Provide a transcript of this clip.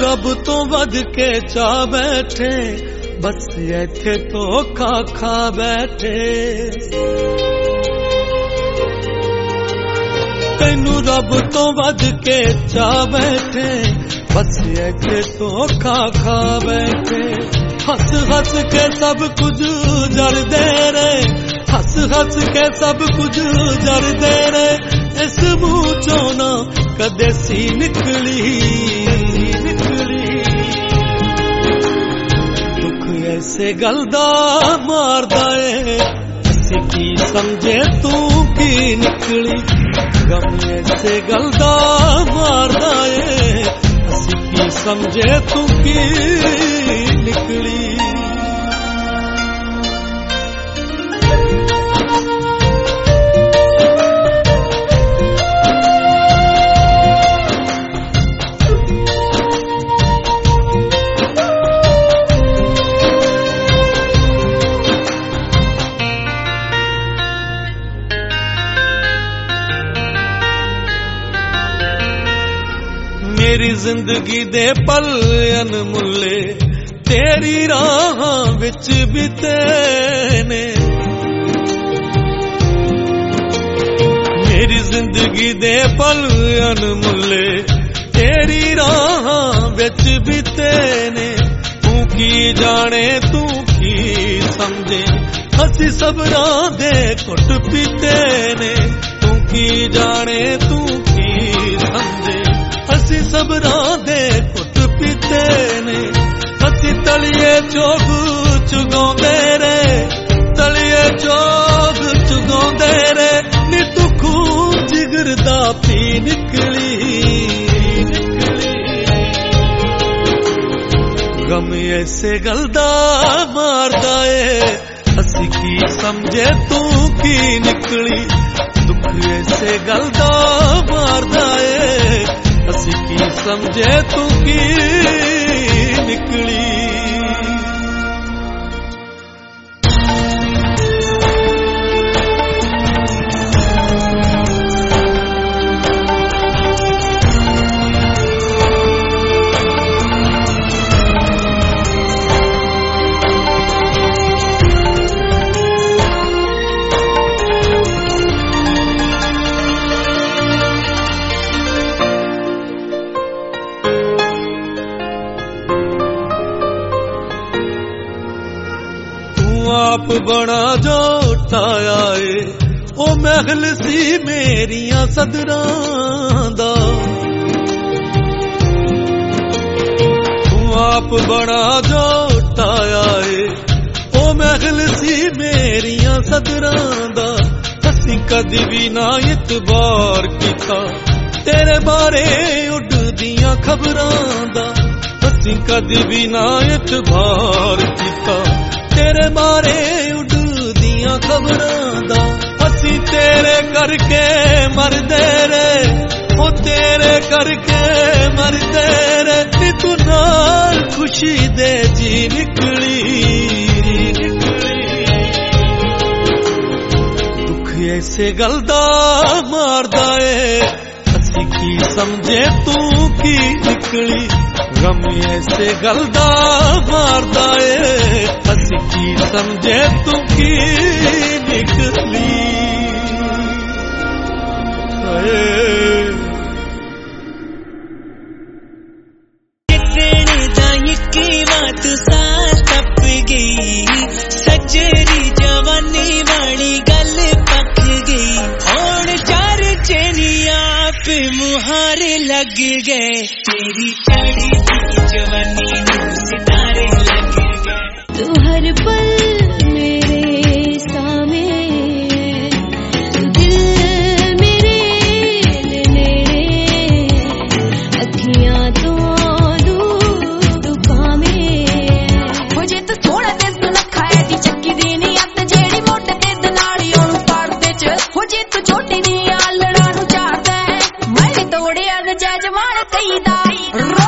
रब तो वध के चा बैठे, बस इत्थे धोखा खा बैठे। तैनू रब तो वध के चा बैठे, बस इत्थे धोखा खा बैठे। हस हस के सब कुछ जरदे रे, हस हस के सब कुछ जरदे रे। इस मुंह चों ना कदे सी निकली, दुख ऐसे गल दा मारदा ए, असी की समझे तू की निकली। गम ऐसे गल दा मारदा ए, असी की समझे तू की निकली। मेरी जिंदगी दे पल अनमुल्ले तेरी राहां विच बीते ने। मेरी जिंदगी दे पल अनमुल्ले तेरी राहां विच बीते ने। तू की जाने तू की समझे, असी सबरां दे घुट पीते ने। तू की जाने तू की समझे, असी सबरां दे घुट पीते ने। असी तलिए चोग चुगाउंदे रे, तलिए चोग चुगाउंदे रे। नी तू खून जिगर दा पी निकली, गम ऐसे गल दा मारदा ए, असी की समझे तू की निकली। दुख ऐसे गल दा मारदा ए, असी की समझे तू की निकली। आप बना जो उठाया ए, ओ महल सी मेरिया सदरां दा। तू आप बना जो उठाया ए, ओ महल सी मेरिया सदरां दा। असी कदी भी ना इतबार कीता तेरे बारे उड़दियां खबरां दा। असी कदी भी ना इतबार कीता तेरे बारे उड़दियां खबरां दा। असी तेरे करके मरदे रे, ओ तेरे करके मरदे रे। नी तू नाल खुशी दे जी निकली, दुख ऐसे गल दा मारदा ए, असी की समझे तू की निकली। गम ऐसे गल दा मारदा ए, असी की समझे तू की निकली। बात सास टप गई, सजरी जवानी वाली गल पक गई। हुण चार चेनिया पे मुहारे लग गए, तेरी चढ़ी जवानी नूं सितारे लग गए। तू हर पल मेरे सामने, दिल मेरे नेड़े, अखियां तो छोटी दी आलड़ा नूं चाहदा है, मैं तोड़िया जजमान कईदा।